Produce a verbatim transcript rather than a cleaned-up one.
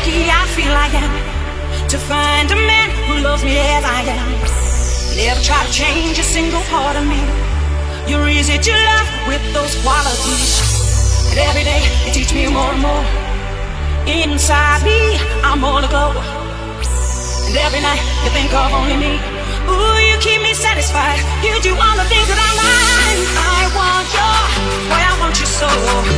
lucky I feel I am to find a man who loves me as I am. Never try to change a single part of me. You're easy to love with those qualities. And every day you teach me more and more. Inside me, I'm all aglow. And every night you think of only me. Ooh, you keep me satisfied. You do all the things that I like. I want you, boy, I want you so.